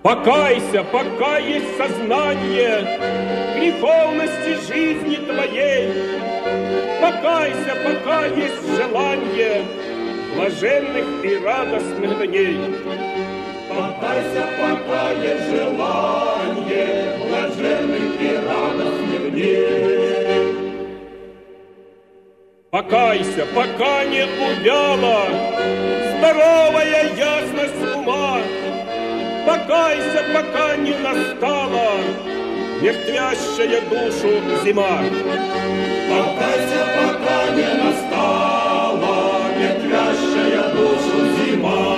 Покайся, пока есть сознание греховности жизни твоей. Покайся, пока есть желание блаженных и радостных дней. Покайся, пока есть желание блаженных и радостных дней. Покайся, пока не увяла здоровая ясность ума. Покайся, пока не настала мертвящая душу зима. Покайся, пока не настала мертвящая душу зима.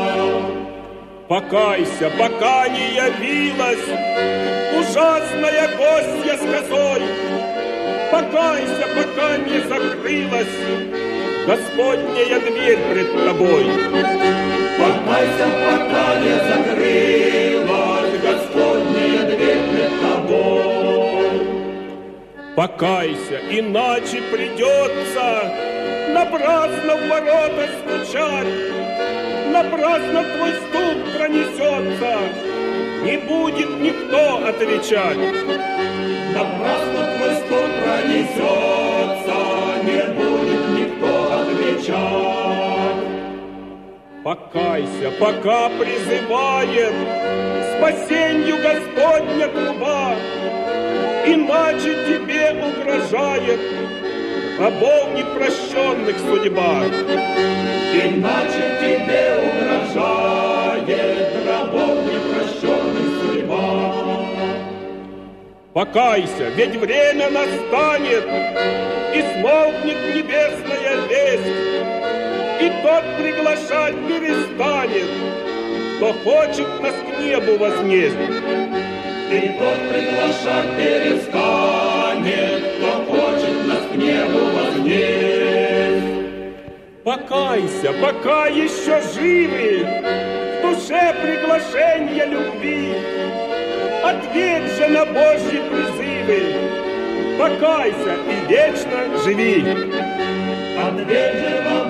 Покайся, пока не явилась ужасная гостья с косой. Покайся, пока не закрылась Господняя дверь пред тобой. Покайся, пока не закрылась Господняя дверь пред тобой. Покайся, иначе придется напрасно в ворота стучать. Напрасно твой стук пронесется, не будет никто отвечать. Напрасно твой стук пронесется, не будет никто отвечать. Покайся, пока призывает спасенью Господня труба, иначе тебе угрожает рабов непрощенных судьба. Иначе тебе угрожает рабов непрощенных судьба. Покайся, ведь время настанет, и смолкнет небесная весть, и тот приглашать перестанет, кто хочет нас к небу вознесть. И тот приглашать перестанет, кто хочет нас к небу вознесть. Покайся, пока еще живы в душе приглашения любви. Ответь же на Божьи призывы, покайся и вечно живи. Ответь же на